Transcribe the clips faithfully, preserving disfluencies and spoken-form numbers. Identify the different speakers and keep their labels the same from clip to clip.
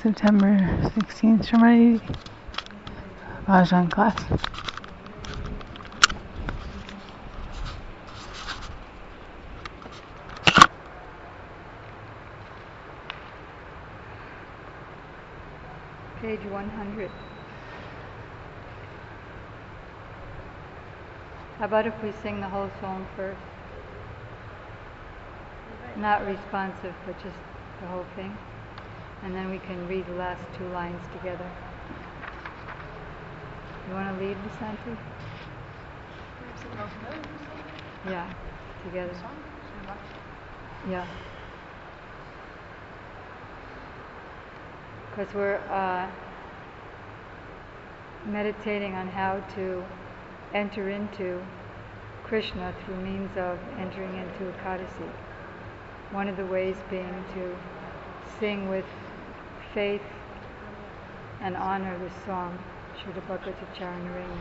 Speaker 1: September sixteenth for my Rajan class.
Speaker 2: Page one hundred. How about if we sing the whole song first? Not responsive, but just the whole thing. And then we can read the last two lines together. You want to lead, Vasanti? Yeah, together. Yeah. Because we're uh, meditating on how to enter into Krishna through means of entering into Ekadasi. One of the ways being to sing with faith and honor this song, Shuddha Bhakti Charanarena.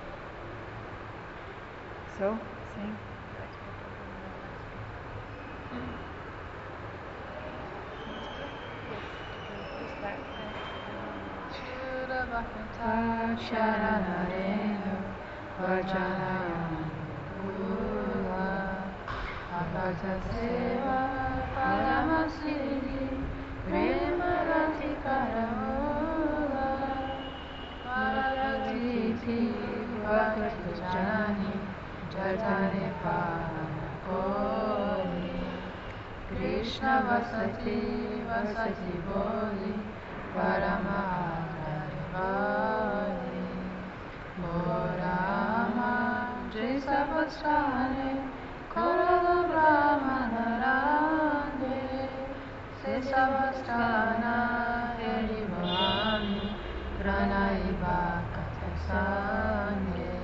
Speaker 2: So, sing.
Speaker 1: Shuddha Bhakti Charanarena Vajanayana Kula Abhata Seva Paramasiddhi Prema Rati Karamula Maratiti Bhakti Jani Jatane Pana Koli Krishna Vasati Vasati Boli Paramahara Vali Morama Jesa Vasane Korala Brahmana Rande Sesavastana Heri Bhavani Pranaiva Katasane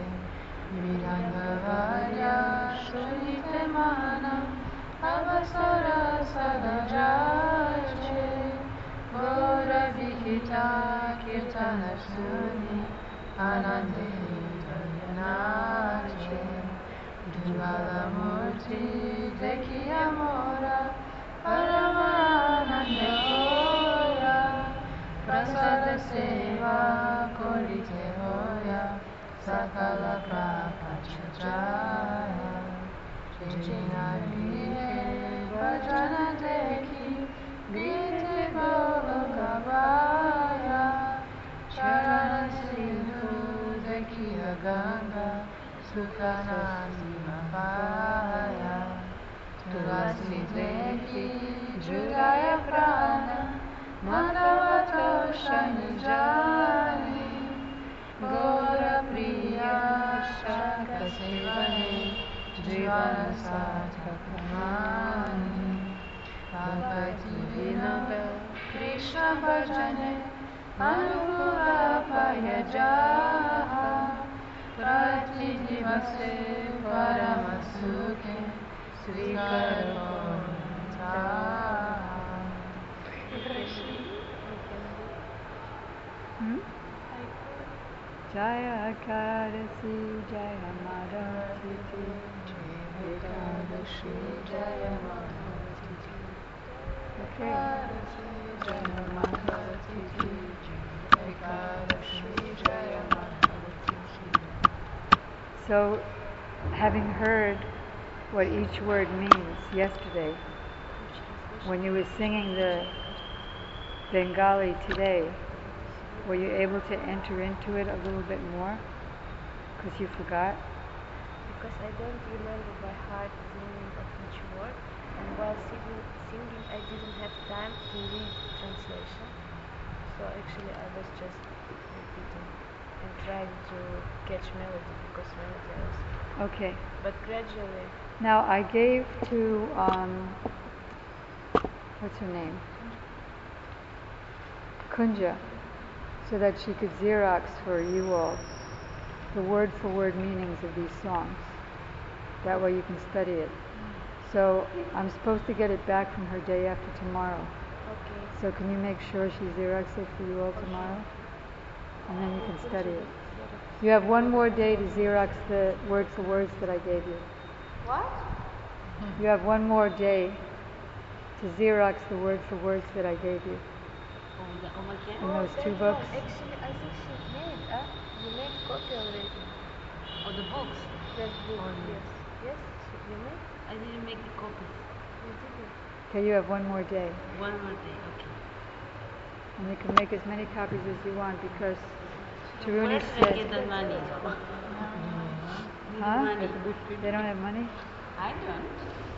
Speaker 1: Mirangavadya Shunite Mana Avasara Sadajache Gora Vikita Kirtana Suni Anande Hridayanache Dimala Murti Dekhiya Mora Paramanande Hoya Prasada Seva Korite Hoya Sakala Prapachajaya Jina Vihe Vajana Dekhi Gite Golokavaya Charana Sindhu Dekhiya Ganga Sukana Simapaya Tulasi Dekhi Judaya Prana Madhavato Shanijani Gora Priya Shaka Sevane Jivana Satyakamani Bhakti Vinada Krishna Bhajane Anukula Payajaha Prati Divase Paramasuke Srikara
Speaker 2: Hmm? Jaya Kadasi Jaya Madhavati Jaya Kadasi Jaya Madhavati Okay. Jaya Madhavati Jaya Kadasi Jaya Madhavati. So, having heard what each word means yesterday, when you were singing the Bengali today, were you able to enter into it a little bit more? Because you forgot?
Speaker 3: Because I don't remember by heart the meaning of each word, and while singing, singing I didn't have time to read translation. So actually I was just repeating and trying to catch melody, because melody I was...
Speaker 2: Okay.
Speaker 3: But gradually...
Speaker 2: Now I gave to, um, what's her name? Kunja, so that she could Xerox for you all the word-for-word meanings of these songs. That way you can study it. So I'm supposed to get it back from her day after tomorrow.
Speaker 3: Okay.
Speaker 2: So can you make sure she Xerox it for you all tomorrow? And then you can study it. You have one more day to Xerox the word-for-words that I gave you.
Speaker 3: What?
Speaker 2: You have one more day to Xerox the word-for-words that I gave you. in those
Speaker 3: that
Speaker 2: two
Speaker 3: one.
Speaker 2: books?
Speaker 3: Actually, I think she made, uh, you made copy already.
Speaker 1: Of the books.
Speaker 3: That book,
Speaker 1: Oh, no.
Speaker 3: yes. Yes, she, you made?
Speaker 1: I didn't make the copies.
Speaker 3: You didn't.
Speaker 2: Okay, you have one more day.
Speaker 1: One more day, okay.
Speaker 2: And you can make as many copies as you want because
Speaker 1: So
Speaker 2: Taruni
Speaker 1: where did I
Speaker 2: said,
Speaker 1: get the money? Need
Speaker 2: huh?
Speaker 1: money.
Speaker 2: They don't have money?
Speaker 1: I don't.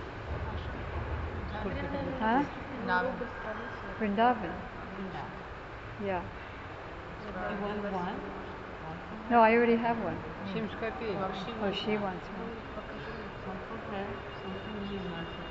Speaker 2: Huh?
Speaker 3: No, без полиции.
Speaker 2: Vrindavan.
Speaker 1: No.
Speaker 2: Yeah.
Speaker 1: You want one?
Speaker 2: No, I already have one.
Speaker 1: Seems copy. Oh, she
Speaker 2: Oh,
Speaker 1: wants
Speaker 2: she
Speaker 1: one.
Speaker 2: wants one.
Speaker 3: Покажи мне.
Speaker 1: Some for her, some for me, Martha.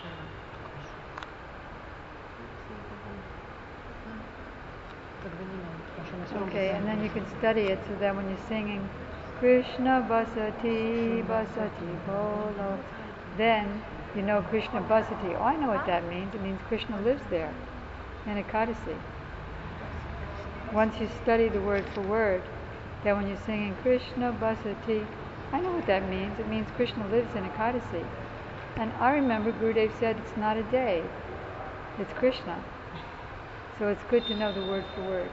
Speaker 2: Okay, and then you can study it so that when you're singing Krishna Basati Basati Bolo, then you know Krishna Basati. Oh, I know what that means. It means Krishna lives there in Ekadasi. Once you study the word for word, then when you're singing Krishna Basati, I know what that means. It means Krishna lives in Ekadasi. And I remember Gurudev said it's not a day, it's Krishna. So it's good to know the word for word.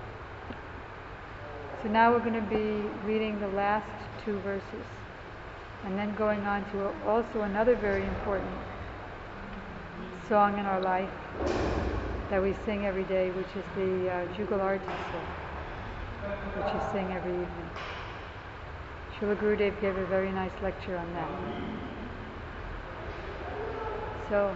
Speaker 2: So now we're going to be reading the last two verses and then going on to also another very important song in our life that we sing every day, which is the uh, Jugal Arti song, which you sing every evening. Srila Gurudev gave a very nice lecture on that. So,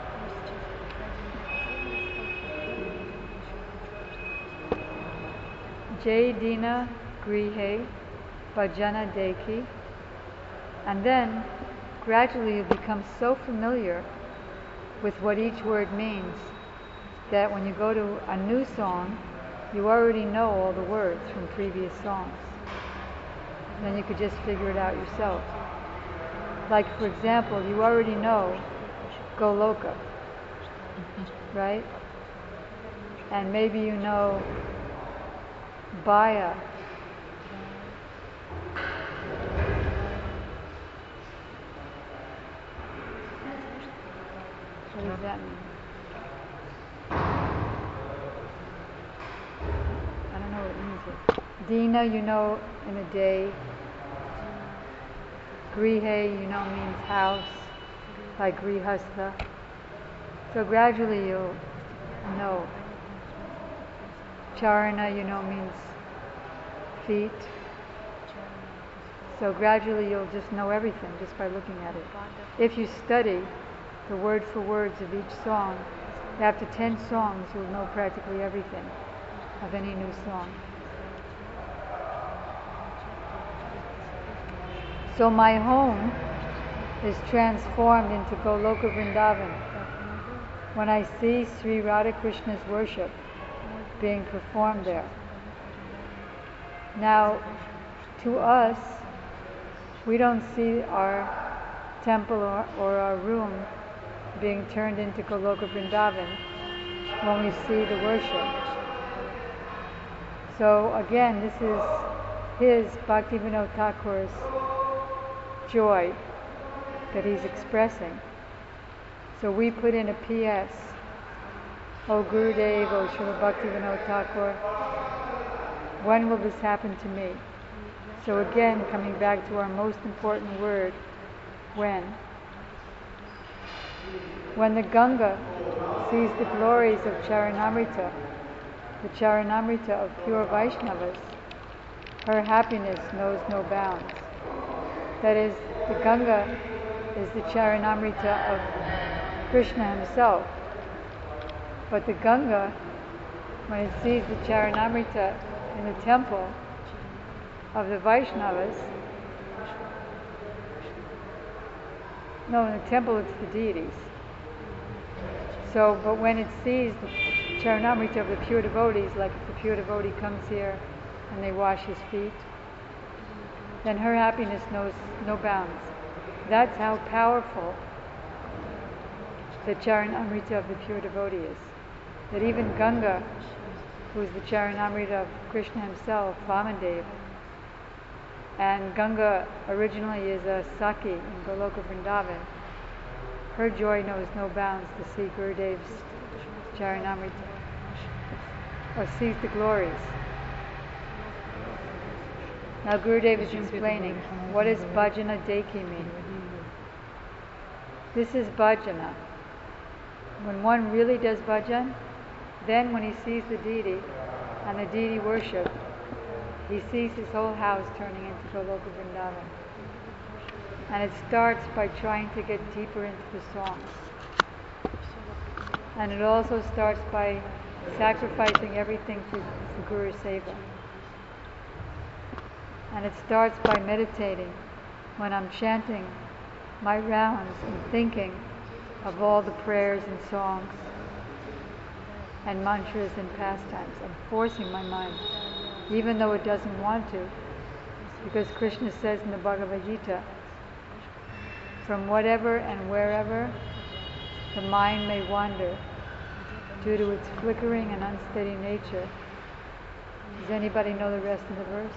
Speaker 2: Jai Dina Grihe Bhajana Deki, and then gradually you become so familiar with what each word means that when you go to a new song, you already know all the words from previous songs. Then you could just figure it out yourself. Like, for example, you already know Goloka, right? And maybe you know Baya. What does that mean? I don't know what it means yet. Dina, you know, in a day. Grihe, you know, means house, like Grihastha. So gradually you'll know. Charana, you know, means feet. So gradually you'll just know everything just by looking at it. If you study the word for words of each song, after ten songs you'll know practically everything of any new song. So my home is transformed into Goloka Vrindavan when I see Sri Radhakrishna's worship being performed there. Now, to us, we don't see our temple or, or our room being turned into Goloka Vrindavan when we see the worship. So again, this is his, Bhaktivinoda Thakur's, joy that he's expressing. So we put in a P S, O Gurudev, O Srila Bhaktivinoda Thakur, when will this happen to me? So again, coming back to our most important word, when. When the Ganga sees the glories of Charanamrita, the Charanamrita of pure Vaishnavas, her happiness knows no bounds. That is, the Ganga is the Charanamrita of Krishna himself. But the Ganga, when it sees the Charanamrita in the temple of the Vaishnavas, no, in the temple it's the deities. So, but when it sees the Charanamrita of the pure devotees, like if the pure devotee comes here and they wash his feet, then her happiness knows no bounds. That's how powerful the Charanamrita of the pure devotee is. That even Ganga, who is the Charanamrita of Krishna himself, Vamandev, and Ganga originally is a Saki in Goloka Vrindavan, her joy knows no bounds to see Gurudev's Charanamrita. or sees the glories. Now Gurudev is explaining, what does bhajana deki mean? This is bhajana. When one really does bhajan, then when he sees the deity and the deity worship, he sees his whole house turning into Goloka Vrindavan. And it starts by trying to get deeper into the songs. And it also starts by sacrificing everything for, for Guru Seva. And it starts by meditating when I'm chanting my rounds and thinking of all the prayers and songs and mantras and pastimes. I'm forcing my mind, even though it doesn't want to, because Krishna says in the Bhagavad Gita, from whatever and wherever the mind may wander due to its flickering and unsteady nature. Does anybody know the rest of the verse?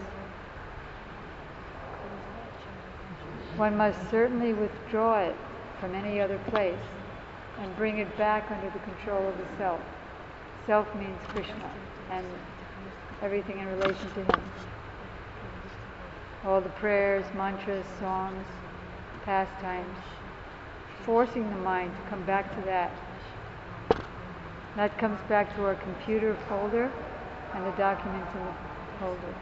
Speaker 2: One must certainly withdraw it from any other place and bring it back under the control of the self. Self means Krishna and everything in relation to him. All the prayers, mantras, songs, pastimes, forcing the mind to come back to that. That comes back to our computer folder and the documents in the folder.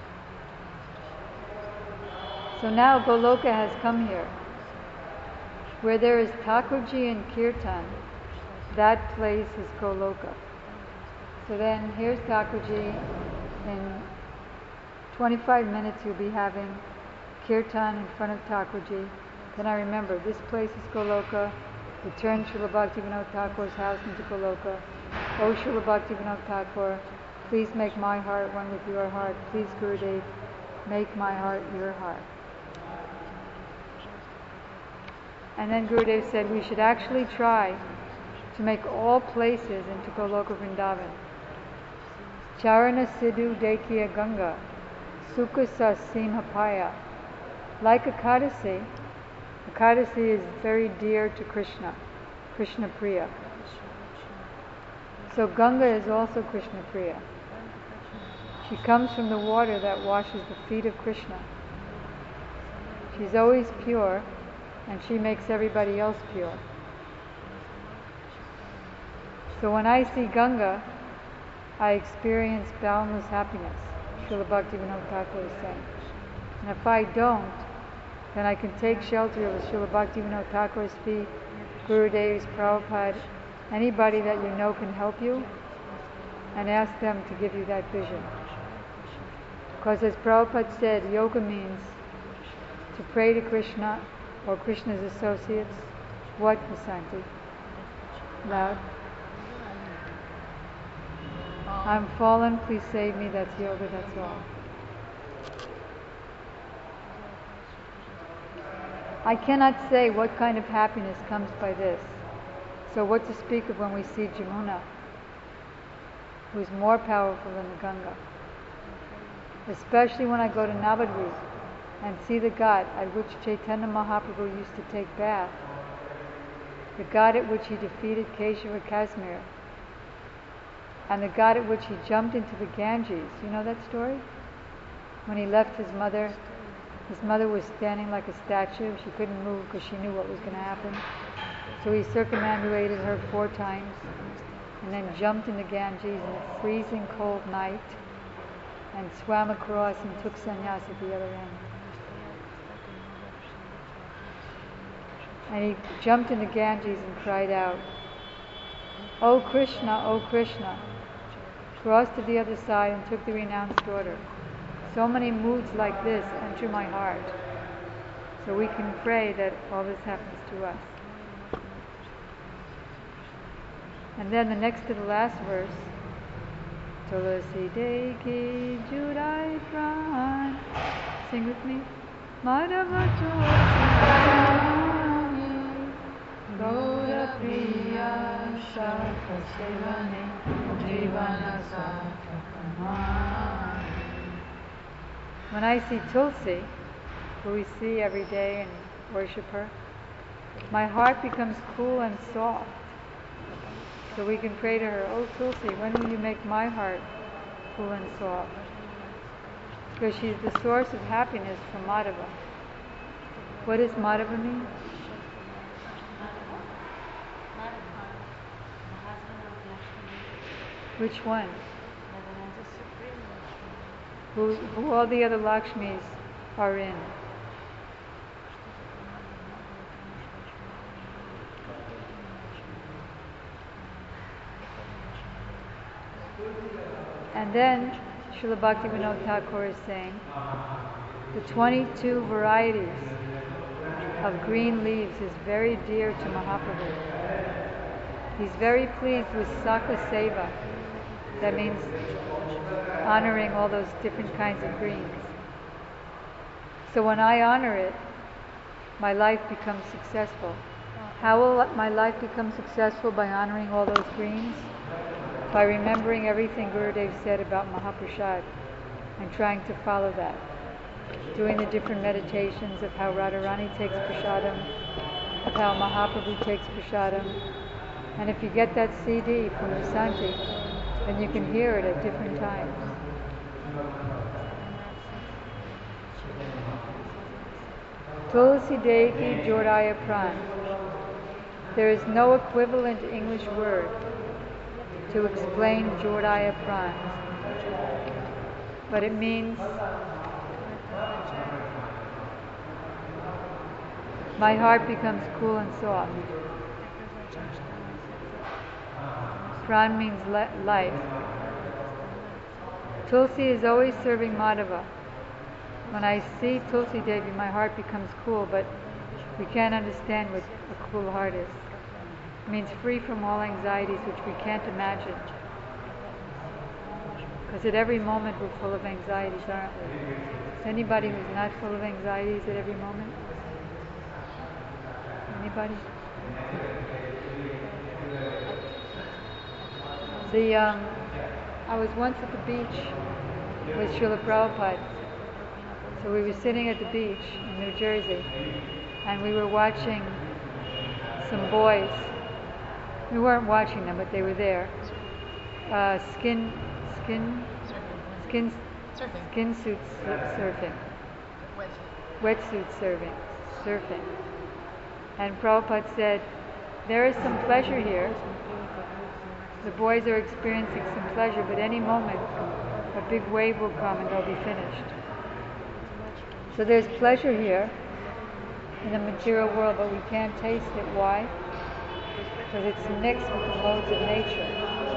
Speaker 2: So now Goloka has come here. Where there is Thakurji and Kirtan, that place is Goloka. So then here's Thakurji. In twenty-five minutes you'll be having Kirtan in front of Thakurji. Then I remember, this place is Goloka. We turn Srila Bhaktivinoda Thakur's house into Goloka. Oh Srila Bhaktivinoda Thakur, please make my heart one with your heart. Please Gurudev, make my heart your heart. And then Gurudev said we should actually try to make all places into Goloka Vrindavan. Charana Sidhu Dekhiya Ganga, Sukha Sa Simhapaya. Like Ekadasi, Ekadasi is very dear to Krishna, Krishna Priya. So Ganga is also Krishna Priya. She comes from the water that washes the feet of Krishna. She's always pure, and she makes everybody else pure. So when I see Ganga, I experience boundless happiness, Srila Bhaktivinoda Thakur is saying. And if I don't, then I can take shelter of Srila Bhaktivinoda Thakur's feet, Gurudev's, Prabhupada, anybody that you know can help you, and ask them to give you that vision. Because as Prabhupada said, yoga means to pray to Krishna or Krishna's associates. What, Vasanti? Loud. I'm fallen, please save me, that's yoga, that's all. I cannot say what kind of happiness comes by this. So what to speak of when we see Jamuna, who's more powerful than the Ganga. Especially when I go to Navadvip and see the ghat at which Chaitanya Mahaprabhu used to take bath, the ghat at which he defeated Keshava Kasmir, and the ghat at which he jumped into the Ganges. You know that story? When he left his mother, his mother was standing like a statue. She couldn't move because she knew what was going to happen. So he circumambulated her four times and then jumped in the Ganges in a freezing cold night and swam across and took sannyas at the other end. And he jumped in the Ganges and cried out, "O Krishna, O Krishna," crossed to the other side and took the renounced order. So many moods like this enter my heart. So we can pray that all this happens to us. And then the next to the last verse, Tulasi Deki Judai Pran. Sing with me. Madhava Tulasi Gaura Priya Shaka Sevane Jivana Satakama. When I see Tulsi, who we see every day and worship her, my heart becomes cool and soft. So we can pray to her, "Oh Tulsi, when will you make my heart cool and soft?" Because she's the source of happiness for Madhava. What does Madhava mean?
Speaker 1: Madhava? Madhava. The husband of Lakshmi.
Speaker 2: Which one?
Speaker 3: The Supreme Lakshmi.
Speaker 2: Who, who all the other Lakshmis are in. And then Srila Bhaktivinoda Thakur is saying the twenty-two varieties of green leaves is very dear to Mahaprabhu. He's very pleased with Saka Seva. That means honoring all those different kinds of greens. So when I honor it, my life becomes successful. How will my life become successful? By honoring all those greens? By remembering everything Gurudev said about Mahaprasad and trying to follow that. Doing the different meditations of how Radharani takes prasadam, of how Mahaprabhu takes prasadam. And if you get that C D from Vasanti, then you can hear it at different times. Tulsi Devi Jodaya Pran. There is no equivalent English word to explain Jodaya Pran, but it means my heart becomes cool and soft. Pran means le- life. Tulsi is always serving Madhava. When I see Tulsi Devi, my heart becomes cool, but we can't understand what a cool heart is. It means free from all anxieties, which we can't imagine. Because at every moment we're full of anxieties, aren't we? Is anybody who's not full of anxieties at every moment? Anybody? The um, I was once at the beach with Srila Prabhupada. So we were sitting at the beach in New Jersey, and we were watching some boys. We weren't watching them, but they were there. Uh, skin, skin, skin,
Speaker 1: Surfing.
Speaker 2: skin suits surfing,
Speaker 1: Wetsuit.
Speaker 2: wetsuit surfing, surfing. And Prabhupada said, "There is some pleasure here. The boys are experiencing some pleasure, but any moment a big wave will come and they'll be finished." So there's pleasure here in the material world, but we can't taste it. Why? Because it's mixed with the modes of nature.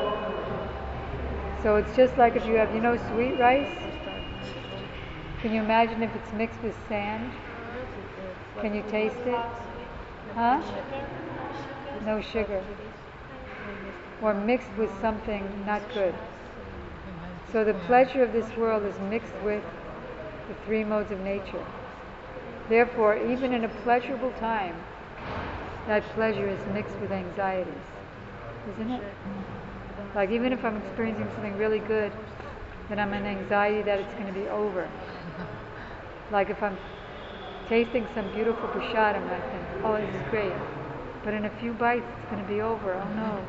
Speaker 2: So it's just like if you have, you know, sweet rice? Can you imagine if it's mixed with sand? Can you taste it? Huh? No sugar. Or mixed with something not good. So the pleasure of this world is mixed with the three modes of nature. Therefore, even in a pleasurable time, that pleasure is mixed with anxieties, isn't it? Like even if I'm experiencing something really good, then I'm in anxiety that it's going to be over. Like if I'm tasting some beautiful prasadam, I think, oh, this is great. But in a few bites, it's going to be over. Oh no.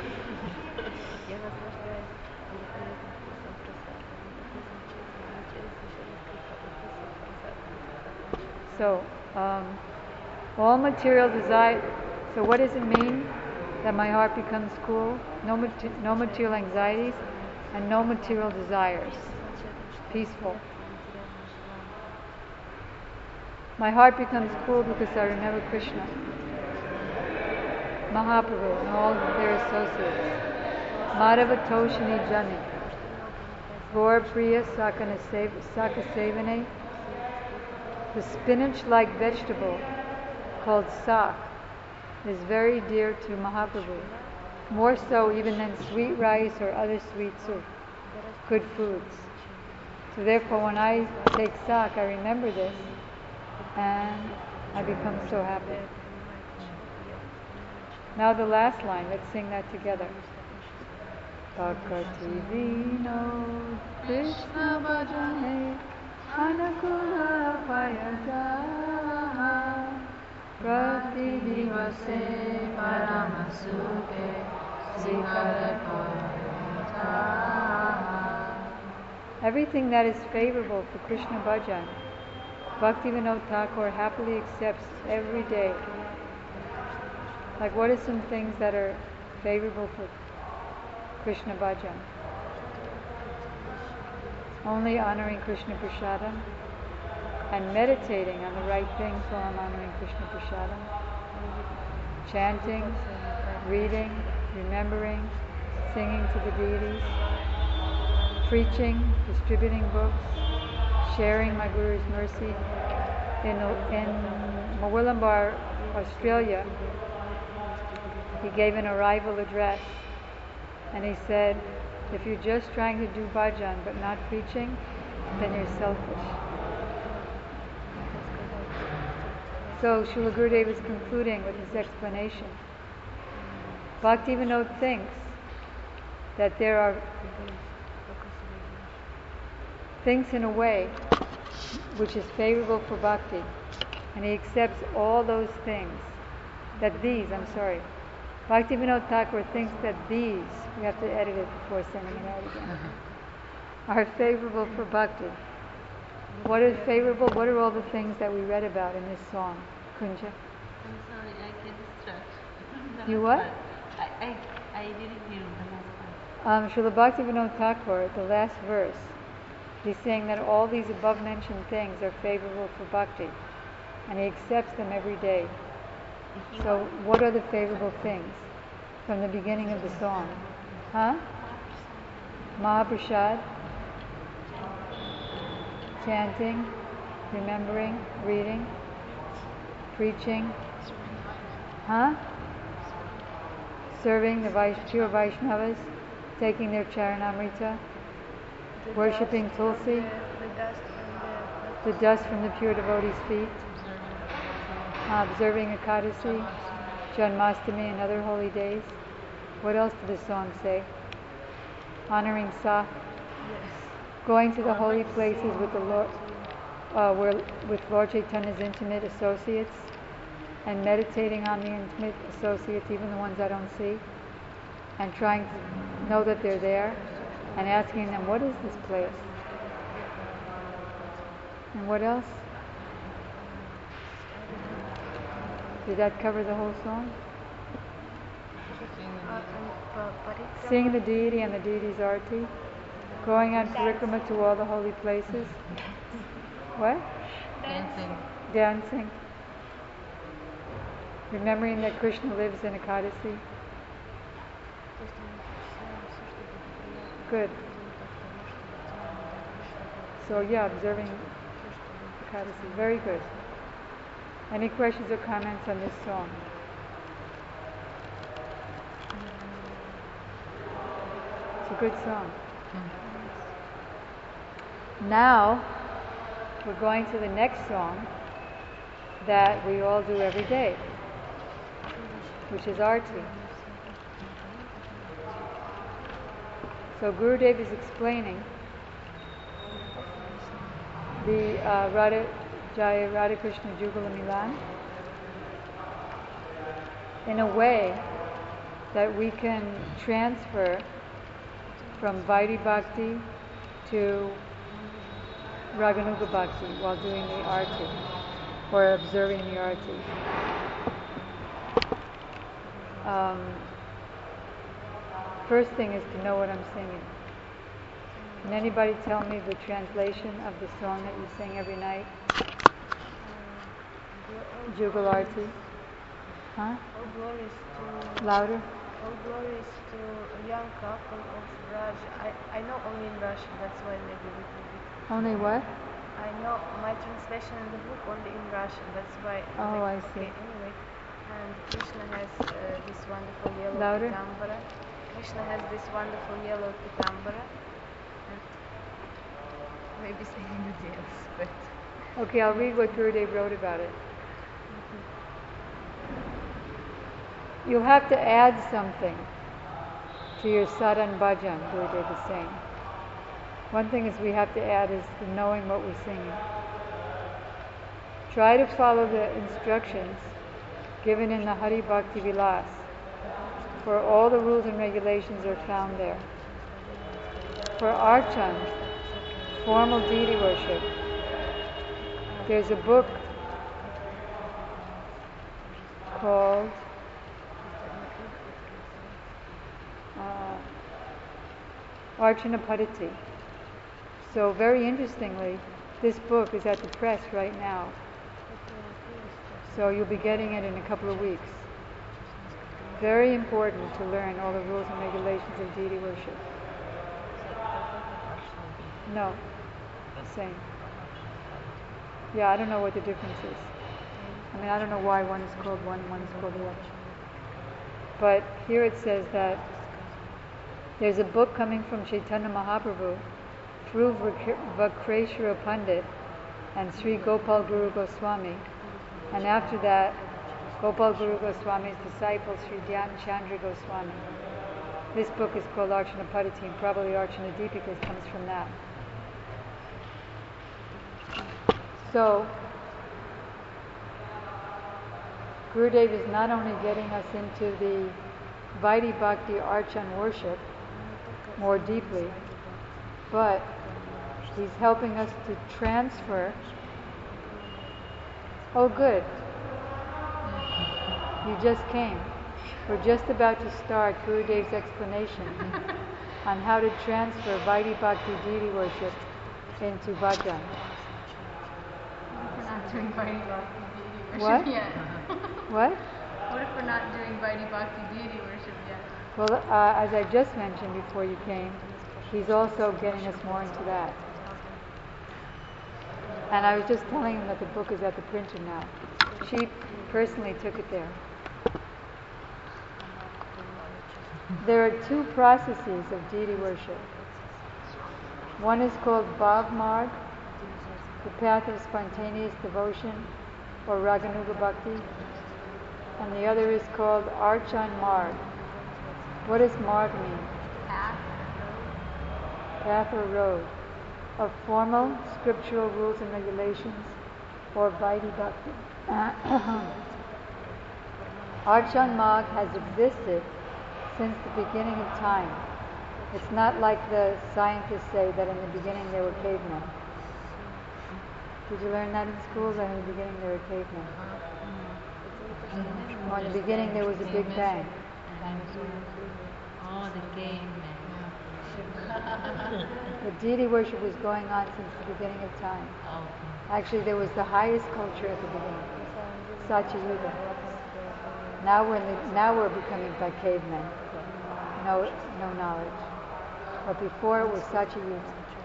Speaker 2: So, um, all material desire. So, what does it mean that my heart becomes cool? No, mate- no material anxieties and no material desires. Peaceful. My heart becomes cool because I remember Krishna, Mahaprabhu, and all their associates. Madhava Toshini Jani. Gaur Priya Sakana Sakasevane. The spinach-like vegetable called sak is very dear to Mahaprabhu, more so even than sweet rice or other sweets or good foods. So therefore when I take sak, I remember this and I become so happy. Now the last line, let's sing that together. Bhakti Vino Krishna Bhajane Anukula Payata Prati Divase Paramasuke Everything that is favorable for Krishna bhajan, Bhaktivinoda Thakur happily accepts every day. Like, what are some things that are favorable for Krishna bhajan? Only honoring Krishna prasadam and meditating on the right things while I'm honoring Krishna prasadam. Chanting, reading, remembering, singing to the deities, preaching, distributing books, sharing my Guru's mercy. In, in Murwillumbah, Australia, he gave an arrival address, and he said, if you're just trying to do bhajan but not preaching, then you're selfish. So Srila Gurudev is concluding with his explanation. Bhaktivinoda thinks that there are things in a way which is favorable for bhakti, and he accepts all those things. That these, I'm sorry, Bhaktivinoda Thakur thinks that these, we have to edit it before sending it out again, are favorable for bhakti. What is favorable? What are all the things that we read about in this song, Kunja?
Speaker 1: I'm sorry, I get distracted.
Speaker 2: You what?
Speaker 1: I, I, I didn't hear the last part.
Speaker 2: Um, Srila Bhaktivinoda Thakur, the last verse, he's saying that all these above mentioned things are favorable for bhakti, and he accepts them every day. So what are the favorable things from the beginning of the song? Huh? Mahaprasad, chanting, remembering, reading, preaching, huh? Serving the Vais- pure Vaishnavas, taking their charanamrita,
Speaker 3: The
Speaker 2: worshipping
Speaker 3: dust from
Speaker 2: Tulsi,
Speaker 3: the, the dust from
Speaker 2: the dust from the pure devotees' feet, uh, observing Ekadasi, Janmashtami and other holy days. What else did the song say? Honoring Sa,
Speaker 3: the yes.
Speaker 2: going to the holy places with the Lord, uh, where, with Lord Chaitanya's intimate associates, and meditating on the intimate associates, even the ones I don't see, and trying to know that they're there, and asking them, what is this place? And what else? Did that cover the whole song?
Speaker 3: Uh, and pa- parikrama-
Speaker 2: Seeing the deity and the deity's arti, going on parikrama to all the holy places. What?
Speaker 1: Dancing.
Speaker 2: Dancing. Remembering that Krishna lives in Ekadasi. Good. So yeah, observing Ekadasi. Very good. Any questions or comments on this song? It's a good song. Now, we're going to the next song that we all do every day, which is Arti. So Gurudev is explaining the uh, Radha Jaya Radha Krishna Jugala Milan in a way that we can transfer from Vaidhi Bhakti to Raganuga Bhakti while doing the Arti or observing the Arti. Um, first thing is to know what I'm singing. Can anybody tell me the translation of the song that you sing every night? Jugal Arti. Huh?
Speaker 3: All glories to
Speaker 2: Louder?
Speaker 3: all glories to a young couple of Raj. I, I know only in Russian, that's why maybe a little bit.
Speaker 2: Only what?
Speaker 3: I know my translation in the book only in Russian, that's why.
Speaker 2: Oh,
Speaker 3: like,
Speaker 2: I see.
Speaker 3: Okay, anyway. And Krishna has uh, this wonderful yellow
Speaker 2: Louder?
Speaker 3: pitambara. Krishna has this wonderful yellow pitambara. And maybe saying the details, but
Speaker 2: Okay, I'll read what Gurudev wrote about it. You'll have to add something to your sadhan bhajan, Gurudev is saying. One thing is we have to add is the knowing what we're singing. Try to follow the instructions given in the Hari Bhakti Vilas for all the rules and regulations are found there. For Archan, formal deity worship, there's a book called uh, Archana Padati. So very interestingly, this book is at the press right now. So you'll be getting it in a couple of weeks. Very important to learn all the rules and regulations of deity worship. No, same. Yeah, I don't know what the difference is. I mean, I don't know why one is called one and one is called the other. But here it says that there's a book coming from Chaitanya Mahaprabhu through Vakreshwara Pandit and Sri Gopal Guru Goswami. And after that, Gopal Guru Goswami's disciple, Sri Dhyan Chandra Goswami. This book is called Archana Padati, and probably Archana Deepika comes from that. So, Gurudev is not only getting us into the Vaidhi Bhakti Archan worship more deeply, but he's helping us to transfer. Oh, good. You just came. We're just about to start Gurudev's explanation on how to transfer Vaidhi Bhakti deity worship into bhajan.
Speaker 1: We're not doing Vaidhi Bhakti deity worship
Speaker 2: What?
Speaker 1: yet.
Speaker 2: What?
Speaker 1: What if we're not doing Vaidhi Bhakti deity worship yet?
Speaker 2: Well, uh, as I just mentioned before you came, he's also getting us more into that. And I was just telling him that the book is at the printer now. She personally took it there. There are two processes of deity worship. One is called Bhav Marg, the path of spontaneous devotion, or Raganuga Bhakti, and the other is called Archan Marg. What does Marg mean?
Speaker 1: Path.
Speaker 2: Path or road of formal scriptural rules and regulations, or Vaidhi Bhakti. Archan Marg has existed since the beginning of time. It's not like the scientists say that in the beginning there were cavemen. Did you learn that in school, that in the beginning there were cavemen? Or in the beginning there was a big bang.
Speaker 1: Oh, the cavemen.
Speaker 2: The deity worship was going on since the beginning of time. Actually, there was the highest culture at the beginning, Satyayuga. Now we're in the, now we're becoming like cavemen, no no knowledge. But before it was Satyayuga.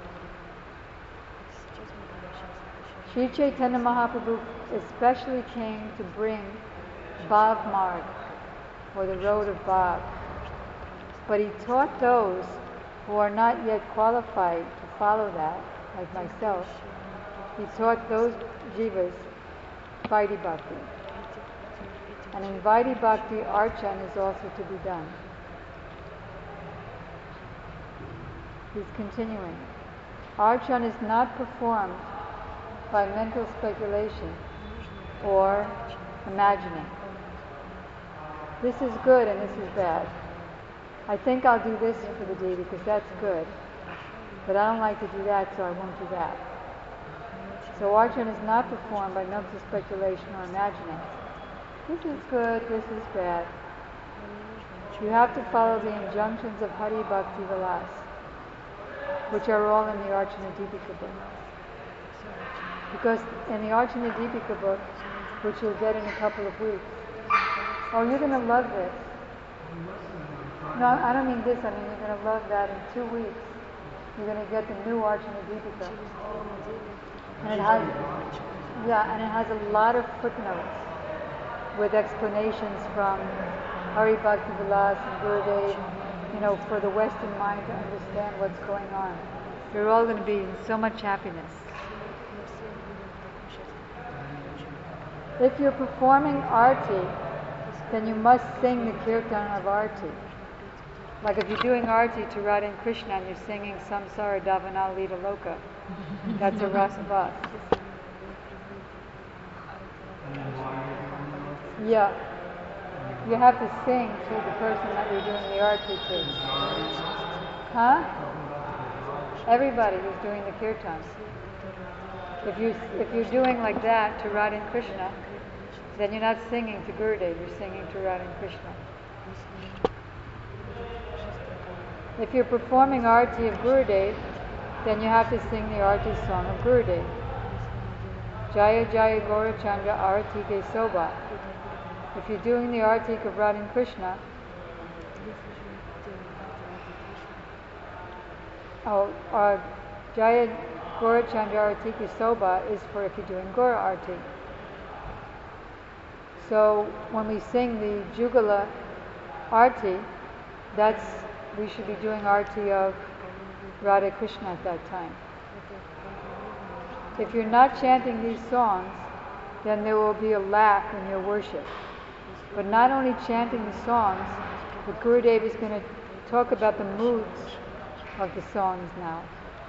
Speaker 2: Sri Chaitanya Mahaprabhu especially came to bring Bhav Marg, or the road of Bhav. But he taught those who are not yet qualified to follow that, like myself. He taught those jivas Vaidhi Bhakti. And in Vaidhi Bhakti, Archan is also to be done. He's continuing. Archan is not performed by mental speculation or imagining. This is good and this is bad. I think I'll do this for the deity because that's good. But I don't like to do that, so I won't do that. So Archan is not performed by mental speculation or imagining. This is good, this is bad. You have to follow the injunctions of Hari Bhakti Vilas, which are all in the Archana Deepika book. Because in the Archana Deepika book, which you'll get in a couple of weeks, oh, you're going to love this. No, I don't mean this, I mean you're going to love that in two weeks. You're going to get the new Archana Deepika. And it has, yeah, and it has a lot of footnotes with explanations from Hari Bhakti Vilas and Gurudev, you know, for the Western mind to understand what's going on. You're all going to be in so much happiness. If you're performing arti, then you must sing the kirtan of arti. Like if you're doing arti to Radha and Krishna and you're singing Samsara Davanal Lita Loka, that's a rasabhas. Yeah. You have to sing to the person that you're doing the arti to. Huh? Everybody who's doing the kirtan. If you if you're doing like that to Radha and Krishna, then you're not singing to Gurudev, you're singing to Radha and Krishna. If you're performing arti of Gurudev, then you have to sing the arti song of Gurudev. Jaya Jaya Gaura Chandra Arati Ke Soba. If you're doing the arti of Radha and Krishna, oh, uh, Jaya Gaura Chandra Arati Ke Soba is for if you're doing Gaura Arti. So when we sing the Jugala Arti, that's we should be doing arti of Radha Krishna at that time. If you're not chanting these songs, then there will be a lack in your worship. But not only chanting the songs, but Gurudev is going to talk about the moods of the songs now.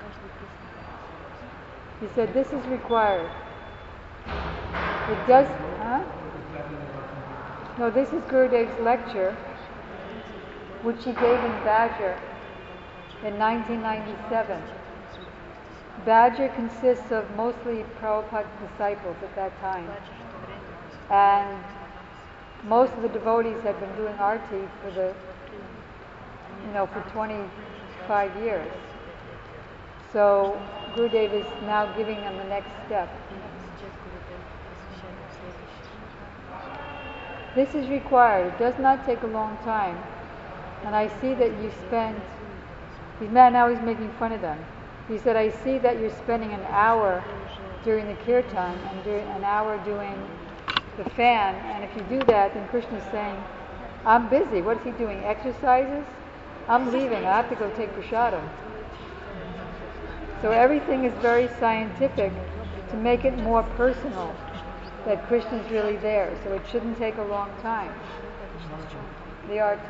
Speaker 2: He said this is required. It does, huh? No, this is Gurudev's lecture, which he gave in Badger in nineteen ninety-seven. Badger consists of mostly Prabhupada's disciples at that time. And most of the devotees had been doing arti for the, you know, for twenty-five years. So Gurudev is now giving them the next step. This is required. It does not take a long time. And I see that you spend, he's mad now, he's making fun of them. He said, I see that you're spending an hour during the kirtan and during an hour doing the fan, and if you do that, then Krishna's saying, I'm busy. What is he doing? Exercises? I'm leaving. I have to go take prasadam. So everything is very scientific to make it more personal, that Krishna's really there. So it shouldn't take a long time. The arti.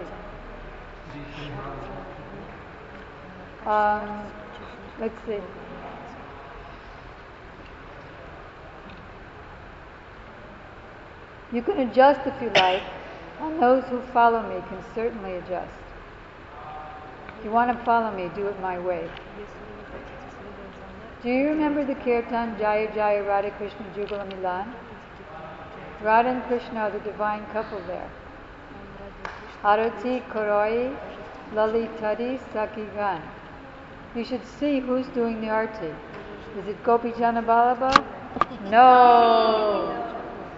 Speaker 2: Um, let's see. You can adjust if you like, and those who follow me can certainly adjust. If you want to follow me, do it my way. Do you remember the kirtan Jaya Jaya Radha Krishna Jugala Milan? Radha and Krishna are the divine couple there. Arati Koroi Lalitadi Sakigan. You should see who's doing the arti. Is it Gopijana Balaba? No!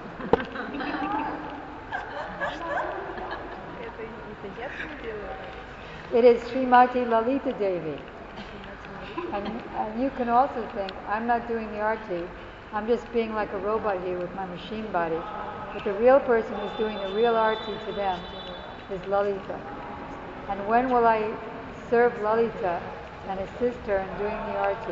Speaker 2: It is Srimati Lalita Devi. And, and you can also think, I'm not doing the arti, I'm just being like a robot here with my machine body. But the real person who's doing the real arti to them is Lalita. And when will I serve Lalita and assist her in doing the arti?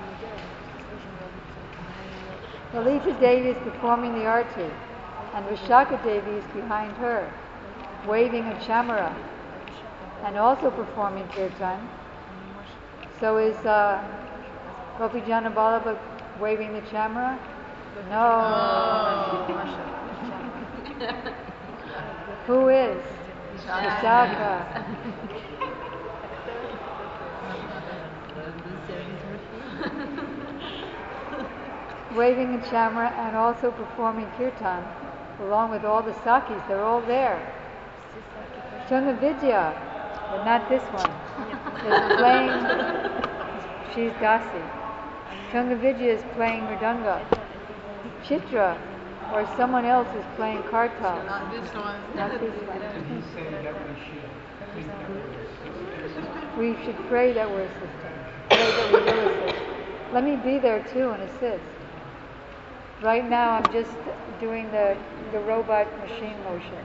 Speaker 2: Lalita Devi is performing the arti, and Vishaka Devi is behind her, waving a chamara, and also performing kirtan. So is uh, Gopijana Ballabha waving the chamara? No. Who is? Vishaka. Waving the chamara and also performing kirtan, along with all the sakis. They're all there. Chunga Vidya, but not this one, is playing, she's Dasi. Chunga Vidya is playing Mridanga. Chitra or someone else is playing kartal.
Speaker 1: Not this one.
Speaker 2: Not this one.
Speaker 4: He's saying that we should think that we're assisting.
Speaker 2: We should pray that we're assisting. Pray that we will assist. Let me be there too and assist. Right now I'm just doing the, the robot machine motions.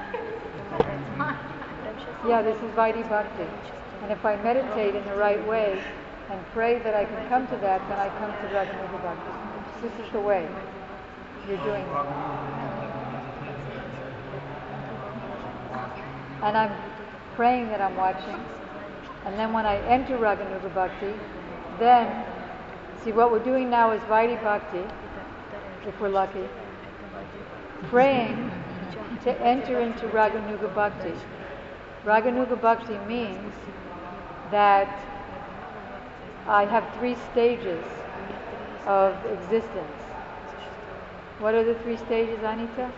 Speaker 2: Yeah, this is Vaidhi Bhakti. And if I meditate in the right way and pray that I can come to that, then I come to Raganuga Bhakti. This is the way you're doing it. And I'm praying that I'm watching. And then when I enter Raganuga Bhakti, then, see what we're doing now is Vaidhi Bhakti, if we're lucky. Praying to enter into Raganuga Bhakti. Raganuga Bhakti means that I have three stages of existence. What are the three stages, Anita?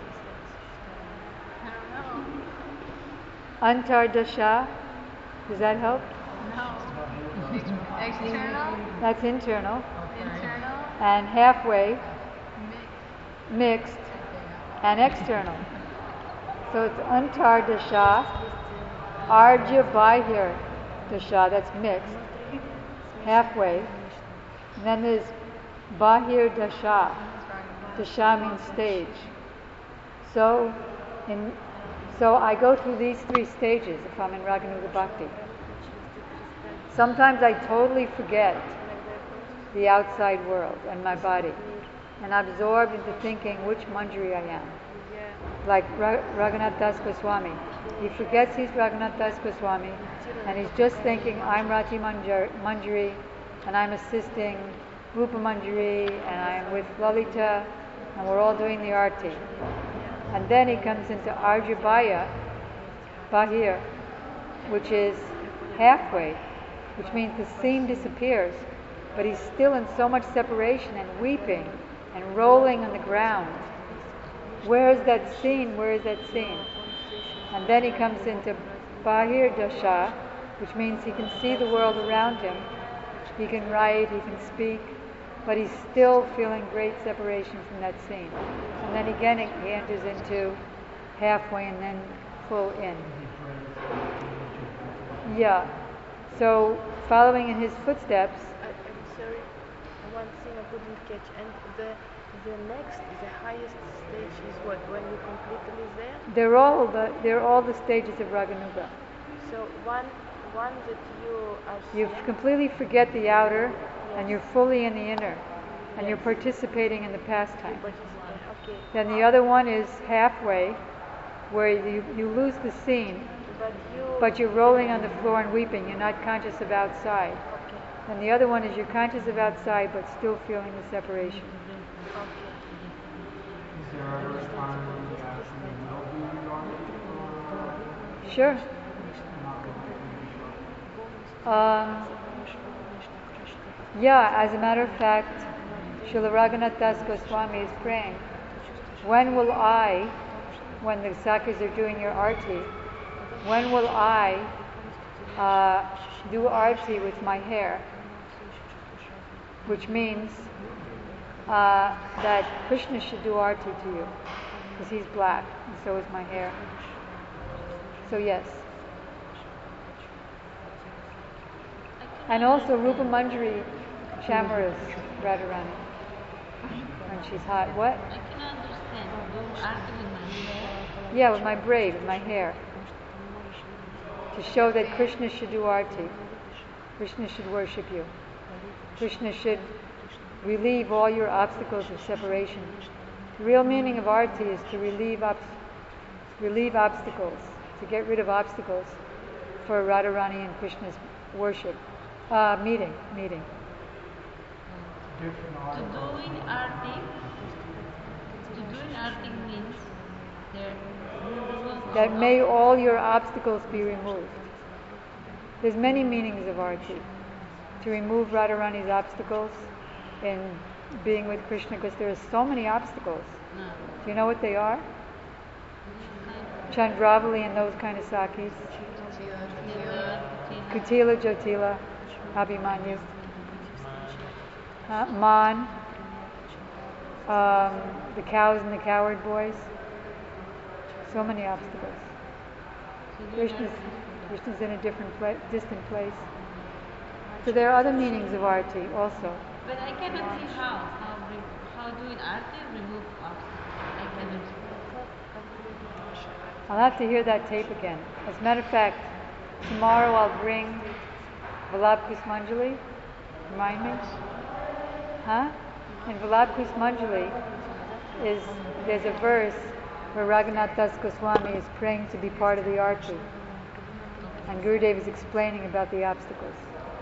Speaker 1: I don't know.
Speaker 2: Antardasha, does that help?
Speaker 1: No. External,
Speaker 2: That's internal.
Speaker 1: internal,
Speaker 2: And halfway,
Speaker 1: mixed.
Speaker 2: mixed, and external. So it's Antardasha, Arja Bahir Dasha, that's mixed, halfway. And then there's Bahir Dasha. Dasha means stage. So, in, so I go through these three stages if I'm in Raganuga Bhakti. Sometimes I totally forget the outside world and my body, and I'm absorbed into thinking which manjari I am. Like Ra- Raghunath Das Goswami. He forgets he's Raghunath Das Goswami, and he's just thinking, I'm Rati Manjar- Manjari, and I'm assisting Rupa Manjari, and I'm with Lalita, and we're all doing the arti. And then he comes into Arjabhaya, Bahir, which is halfway, which means the scene disappears, but he's still in so much separation and weeping and rolling on the ground. Where is that scene? Where is that scene? And then he comes into Bahir Dasha, which means he can see the world around him. He can write, he can speak, but he's still feeling great separation from that scene. And then again he enters into halfway and then full in. Yeah. So following in his footsteps.
Speaker 3: I, I'm sorry, one thing I couldn't catch. And the the next, the highest stage is what? When you're completely there?
Speaker 2: They're all the they're all the stages of Raganuga.
Speaker 3: So one one that you are
Speaker 2: You
Speaker 3: seeing,
Speaker 2: completely forget the outer,
Speaker 3: Yes.
Speaker 2: and you're fully in the inner, and you're
Speaker 3: Yes.
Speaker 2: participating in the pastime.
Speaker 3: participate. Okay.
Speaker 2: Then the other one is halfway, where you, you lose the scene,
Speaker 3: But you.
Speaker 2: but you're rolling on the floor and weeping. You're not conscious of outside.
Speaker 3: Okay.
Speaker 2: And the other one is you're conscious of outside, but still feeling the separation.
Speaker 3: Okay.
Speaker 4: Is there ever a time when you actually will do the arti or
Speaker 2: Sure.
Speaker 4: not completely sure?
Speaker 2: Um, yeah, as a matter of fact, Srila Raghunath Das Goswami is praying, when will I, when the Sakhis are doing your arti, when will I uh, do arti with my hair? Which means uh, that Krishna should do arti to you, because he's black, and so is my hair. So yes. And also Rupa Manjari Chamaras Radharani. And she's hot. What?
Speaker 1: I can understand. Do arti with my hair.
Speaker 2: Yeah, with my braid, with my hair. To show that Krishna should do arti. Krishna should worship you. Krishna should relieve all your obstacles of separation. The real meaning of arti is to relieve ob- relieve obstacles, to get rid of obstacles for Radharani and Krishna's worship. Uh, meeting, meeting.
Speaker 4: Different
Speaker 1: To
Speaker 4: arti.
Speaker 1: doing arti, to doing arti means there will
Speaker 2: That may all your obstacles be removed. There's many meanings of arti. To remove Radharani's obstacles in being with Krishna, because there are so many obstacles.
Speaker 1: No.
Speaker 2: Do you know what they are? Chandravali and those kind of sakis. Kutila, Jotila, Abhimanyu. Uh, Man. Um, the cows and the coward boys. So many obstacles. Krishna's, Krishna's in a different pla- distant place. So there are other meanings of arti also.
Speaker 1: But I cannot see how. How, re- how doing arti remove obstacles. I cannot see.
Speaker 2: I'll have to hear that tape again. As a matter of fact, tomorrow I'll bring Vallabh Kusmanjali. Remind me? Huh? In Vallabh Kusmanjali is there's a verse where Raghunath Das Goswami is praying to be part of the arti. And Gurudev is explaining about the obstacles.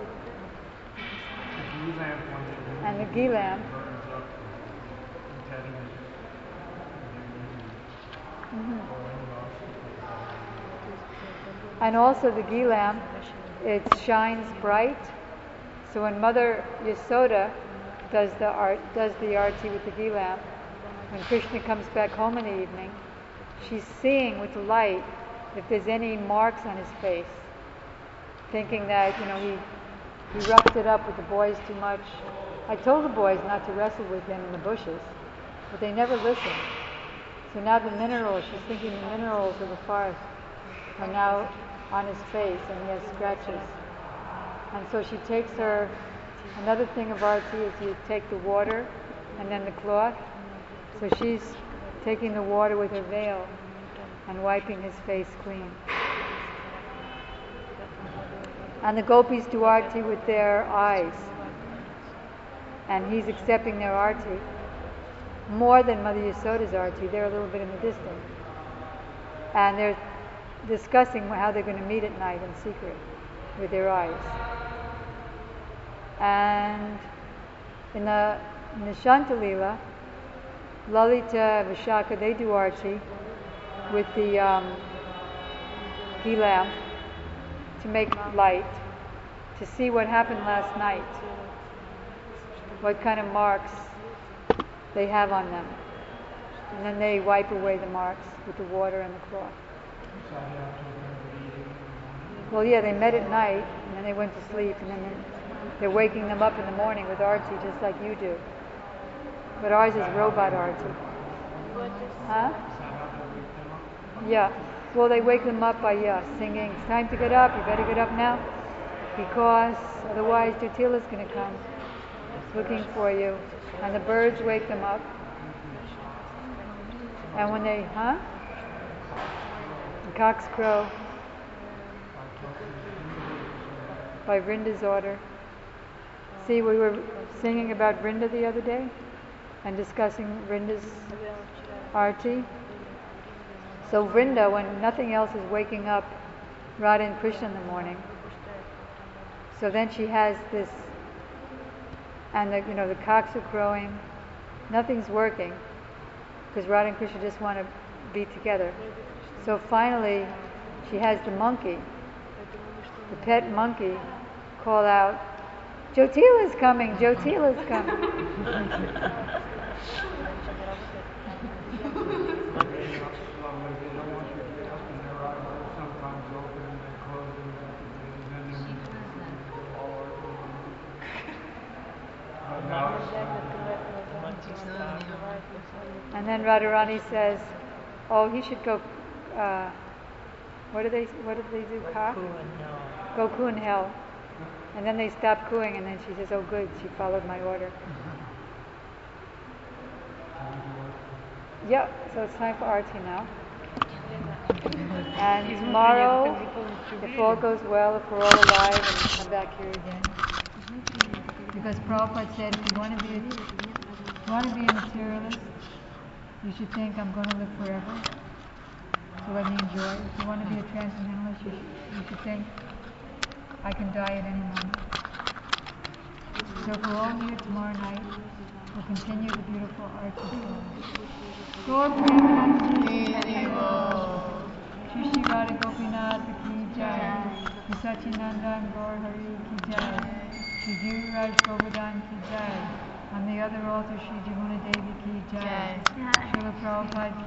Speaker 4: The ghee lamp one that we
Speaker 2: And the ghee lamp.
Speaker 4: burns up from Teddy.
Speaker 2: And also the ghee lamp, it shines bright. So when Mother Yasoda does the art, does the arti with the ghee lamp, when Krishna comes back home in the evening, she's seeing with the light if there's any marks on his face, thinking that, you know, he he roughed it up with the boys too much. I told the boys not to wrestle with him in the bushes, but they never listened. So now the minerals, she's thinking the minerals of the forest are now on his face and he has scratches. And so she takes her, another thing of arti is you take the water and then the cloth. So she's taking the water with her veil and wiping his face clean. And the gopis do arti with their eyes. And he's accepting their arti more than Mother Yasoda's arti. They're a little bit in the distance. And they're discussing how they're going to meet at night in secret with their eyes. And in the, in the Shantalila, Lalita, Vishaka, they do arti with the um, ghee lamp to make light, to see what happened last night, what kind of marks they have on them. And then they wipe away the marks with the water and the cloth. Well, yeah, they met at night, and then they went to sleep, and then they're waking them up in the morning with arti, just like you do. But ours is robot arti. Huh? Yeah. Well, they wake them up by, yeah, singing, it's time to get up, you better get up now, because otherwise Jyotila's going to come looking for you. And the birds wake them up. And when they, huh? The cocks crow by Vrinda's order. See, we were singing about Vrinda the other day and discussing Vrinda's arti. So Vrinda, when nothing else is waking up Radha and Krishna in the morning, so then she has this, and the, you know, the cocks are crowing, nothing's working, because Radha and Krishna just want to be together. So finally, she has the monkey, the pet monkey, call out, Jyotila's coming, Jyotila's coming. And then Radharani says, oh, he should go, uh, what do they, what did they do, cock? Go coo in hell. And then they stop cooing, and then she says, oh good, she followed my order. Yep, so it's time for arti now. And tomorrow, if all goes well, if we're all alive, and we come back here again. Because Prabhupada said, if you want to be a, if you want to be a materialist, you should think I'm going to live forever, so let me enjoy. If you want to be a transcendentalist, you should, you should think I can die at any moment. So if we're all here tomorrow night, we'll continue the beautiful arts of song. Gaur Premanandi Haribo, Shri Shri Radha Gopinath Ki Jai, Shri Sachinandan Gaur Hari Ki Jai, Shri Giriraj Govardhan Ki Jai, on the other altar Shri Jamuna Devi Ki Jai, Srila Prabhupada